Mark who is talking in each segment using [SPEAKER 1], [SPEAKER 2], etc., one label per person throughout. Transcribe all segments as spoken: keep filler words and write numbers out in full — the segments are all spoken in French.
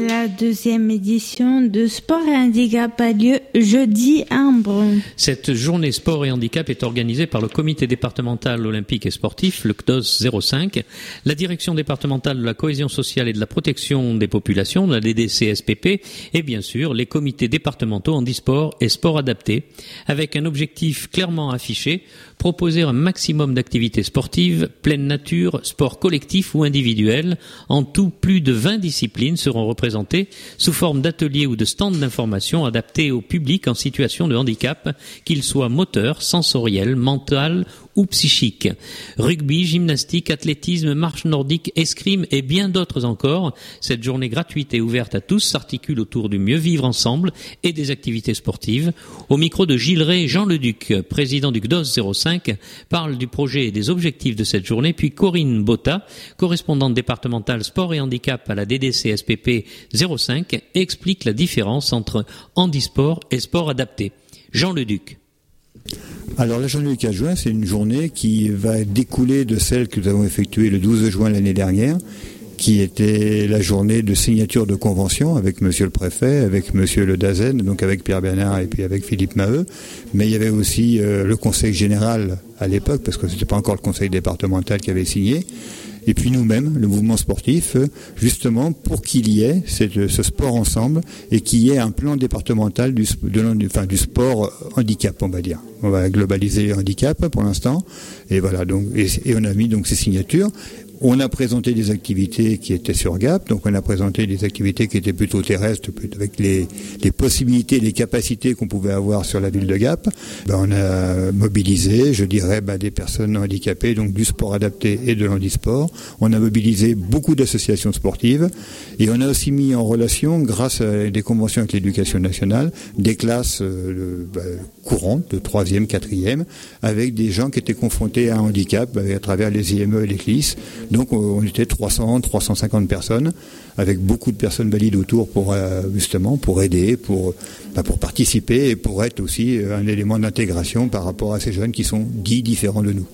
[SPEAKER 1] La deuxième édition de Sport et Handicap a lieu jeudi à Embrun.
[SPEAKER 2] Cette journée Sport et Handicap est organisée par le comité départemental olympique et sportif, le C D O S zéro cinq, la direction départementale de la cohésion sociale et de la protection des populations, la D D C S P P, et bien sûr les comités départementaux handisport et sport adapté, avec un objectif clairement affiché, proposer un maximum d'activités sportives, pleine nature, sport collectif ou individuel. En tout, plus de vingt disciplines seront représentées sous forme d'ateliers ou de stands d'information adaptés au public en situation de handicap, qu'il soit moteur, sensoriel, mental ou psychique. Rugby, gymnastique, athlétisme, marche nordique, escrime et bien d'autres encore. Cette journée gratuite et ouverte à tous s'articule autour du mieux vivre ensemble et des activités sportives. Au micro de Gilles Ray, Jean Leduc, président du C D O S zéro cinq, parle du projet et des objectifs de cette journée, puis Corinne Botta, correspondante départementale sport et handicap à la D D C S P P zéro cinq, explique la différence entre handisport et sport adapté. Jean Leduc.
[SPEAKER 3] Alors la journée du quinze juin, c'est une journée qui va découler de celle que nous avons effectuée le douze juin l'année dernière, qui était la journée de signature de convention avec monsieur le préfet, avec monsieur le Dazen, donc avec Pierre Bernard et puis avec Philippe Maheu. Mais il y avait aussi euh, le conseil général à l'époque, parce que ce n'était pas encore le conseil départemental qui avait signé. Et puis nous-mêmes, le mouvement sportif, justement pour qu'il y ait cette, ce sport ensemble et qu'il y ait un plan départemental du, de, enfin, du sport handicap, on va dire. On va globaliser le handicap pour l'instant. Et voilà, donc, et, et on a mis donc ces signatures. On a présenté des activités qui étaient sur Gap, donc on a présenté des activités qui étaient plutôt terrestres, avec les, les possibilités, les capacités qu'on pouvait avoir sur la ville de Gap. Ben, on a mobilisé, je dirais, ben, des personnes handicapées, donc du sport adapté et de l'handisport. On a mobilisé beaucoup d'associations sportives et on a aussi mis en relation, grâce à des conventions avec l'éducation nationale, des classes euh, ben, courantes, de troisième, quatrième, avec des gens qui étaient confrontés à un handicap ben, à travers les I M E et les C L I S. Donc on était trois cents, trois cent cinquante personnes, avec beaucoup de personnes valides autour pour euh, justement pour aider, pour bah, pour participer et pour être aussi un élément d'intégration par rapport à ces jeunes qui sont dits différents de nous.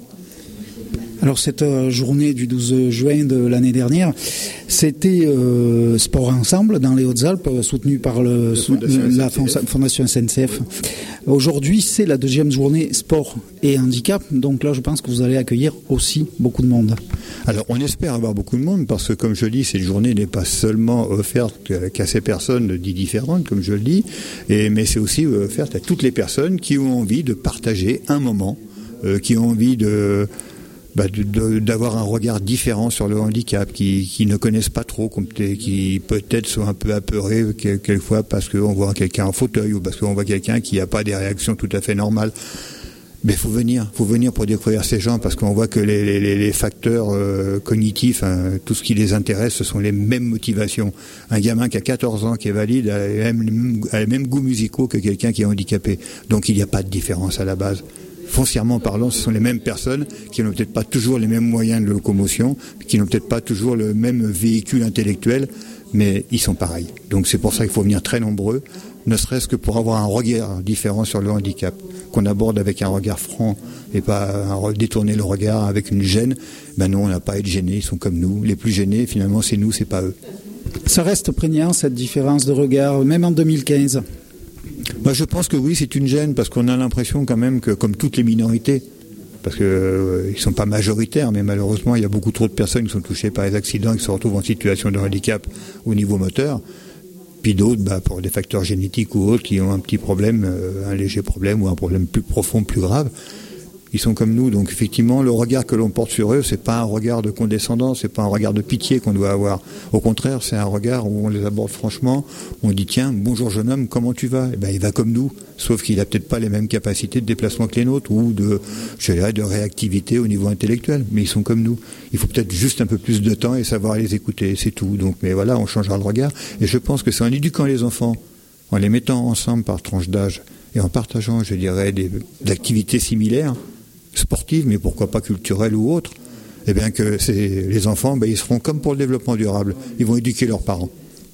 [SPEAKER 4] Alors cette euh, journée du douze juin de l'année dernière, c'était euh, Sport Ensemble dans les Hautes-Alpes, soutenu par le, le, la Fondation S N C F. Aujourd'hui, c'est la deuxième journée Sport et Handicap, donc là je pense que vous allez accueillir aussi beaucoup de monde.
[SPEAKER 3] Alors on espère avoir beaucoup de monde parce que comme je dis, cette journée n'est pas seulement offerte qu'à ces personnes dites différentes, comme je le dis, et, mais c'est aussi offerte à toutes les personnes qui ont envie de partager un moment, euh, qui ont envie de... Bah de, de, d'avoir un regard différent sur le handicap, qui, qui ne connaissent pas trop, qui peut-être sont un peu apeurés quelquefois parce qu'on voit quelqu'un en fauteuil ou parce qu'on voit quelqu'un qui n'a pas des réactions tout à fait normales. Mais il faut venir, faut venir pour découvrir ces gens parce qu'on voit que les, les, les facteurs euh, cognitifs, hein, tout ce qui les intéresse, ce sont les mêmes motivations. Un gamin qui a quatorze ans, qui est valide, a les mêmes, a les mêmes goûts musicaux que quelqu'un qui est handicapé. Donc il n'y a pas de différence à la base. Foncièrement parlant, ce sont les mêmes personnes qui n'ont peut-être pas toujours les mêmes moyens de locomotion, qui n'ont peut-être pas toujours le même véhicule intellectuel, mais ils sont pareils. Donc c'est pour ça qu'il faut venir très nombreux, ne serait-ce que pour avoir un regard différent sur le handicap, qu'on aborde avec un regard franc et pas un, détourner le regard avec une gêne. Ben non, on n'a pas à être gênés, ils sont comme nous. Les plus gênés, finalement, c'est nous, c'est pas eux.
[SPEAKER 4] Ça reste prégnant, cette différence de regard, même en deux mille quinze.
[SPEAKER 3] Bah, je pense que oui, c'est une gêne parce qu'on a l'impression quand même que, comme toutes les minorités, parce qu'ils euh, ne sont pas majoritaires, mais malheureusement, il y a beaucoup trop de personnes qui sont touchées par les accidents et qui se retrouvent en situation de handicap au niveau moteur. Puis d'autres, bah, pour des facteurs génétiques ou autres, qui ont un petit problème, euh, un léger problème ou un problème plus profond, plus grave. Ils sont comme nous, donc effectivement, le regard que l'on porte sur eux, c'est pas un regard de condescendance, c'est pas un regard de pitié qu'on doit avoir. Au contraire, c'est un regard où on les aborde franchement, on dit tiens, bonjour jeune homme, comment tu vas ? Eh ben, il va comme nous, sauf qu'il a peut-être pas les mêmes capacités de déplacement que les nôtres ou de, je dirais, de réactivité au niveau intellectuel, mais ils sont comme nous. Il faut peut-être juste un peu plus de temps et savoir les écouter, c'est tout. Donc, mais voilà, on changera le regard. Et je pense que c'est en éduquant les enfants, en les mettant ensemble par tranche d'âge et en partageant, je dirais, des, des activités similaires, sportives, mais pourquoi pas culturelles ou autres, eh bien que c'est, les enfants, ben, ils seront comme pour le développement durable, ils vont éduquer leurs parents.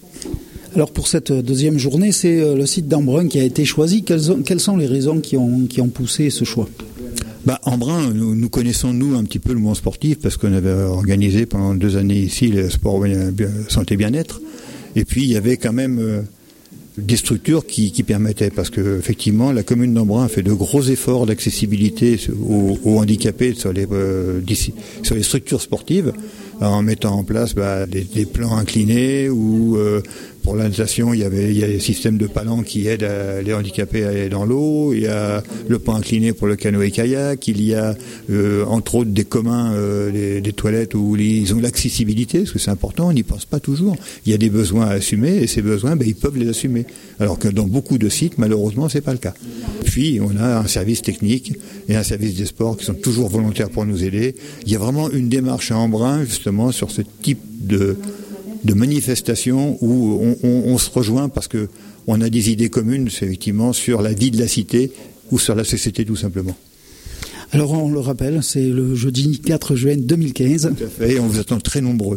[SPEAKER 4] Alors pour cette deuxième journée, c'est le site d'Embrun qui a été choisi. Quelles, ont, quelles sont les raisons qui ont, qui ont poussé ce choix ?
[SPEAKER 3] Bah, Embrun, nous, nous connaissons nous un petit peu le mouvement sportif parce qu'on avait organisé pendant deux années ici le sport santé bien-être. Et puis il y avait quand même euh, des structures qui, qui permettaient, parce que effectivement la commune d'Embrun fait de gros efforts d'accessibilité aux, aux handicapés sur les, euh, sur les structures sportives, en mettant en place bah, des, des plans inclinés ou euh, pour la natation, il y avait il y a les systèmes de palanques qui aident à, les handicapés à aller dans l'eau. Il y a le plan incliné pour le canoë-kayak. Il y a euh, entre autres des communs, euh, des, des toilettes où les, ils ont l'accessibilité, parce que c'est important. On n'y pense pas toujours. Il y a des besoins à assumer et ces besoins, ben, ils peuvent les assumer. Alors que dans beaucoup de sites, malheureusement, c'est pas le cas. Puis on a un service technique et un service des sports qui sont toujours volontaires pour nous aider. Il y a vraiment une démarche à Embrun justement sur ce type de de manifestations où on, on, on se rejoint parce que on a des idées communes, c'est effectivement sur la vie de la cité ou sur la société tout simplement.
[SPEAKER 4] Alors on le rappelle, c'est le jeudi quatre juin deux mille quinze.
[SPEAKER 3] Tout à fait, et on vous attend très nombreux.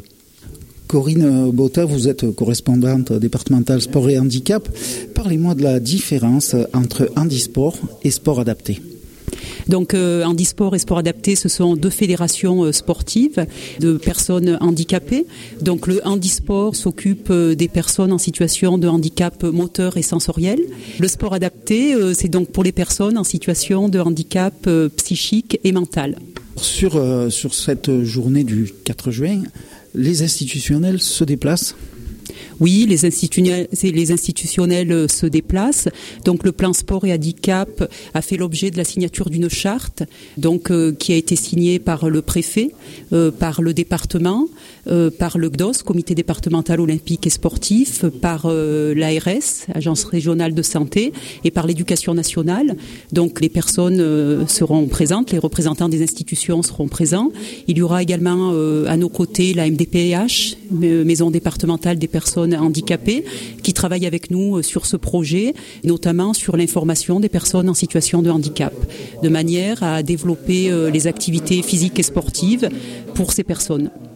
[SPEAKER 4] Corinne Botta, vous êtes correspondante départementale sport et handicap. Parlez-moi de la différence entre handisport et sport adapté.
[SPEAKER 5] Donc euh, handisport et sport adapté, ce sont deux fédérations euh, sportives de personnes handicapées. Donc le handisport s'occupe euh, des personnes en situation de handicap moteur et sensoriel. Le sport adapté, euh, c'est donc pour les personnes en situation de handicap euh, psychique et mental.
[SPEAKER 4] Sur, euh, sur cette journée du quatre juin, les institutionnels se déplacent ?
[SPEAKER 5] Oui, les institutionnels, les institutionnels se déplacent. Donc le plan sport et handicap a fait l'objet de la signature d'une charte, donc euh, qui a été signée par le préfet, euh, par le département, euh, par le C D O S, Comité départemental olympique et sportif, par euh, l'A R S, Agence régionale de santé, et par l'Éducation nationale. Donc les personnes euh, seront présentes, les représentants des institutions seront présents. Il y aura également euh, à nos côtés la M D P H, Maison départementale des personnes handicapées, qui travaillent avec nous sur ce projet, notamment sur l'information des personnes en situation de handicap, de manière à développer les activités physiques et sportives pour ces personnes.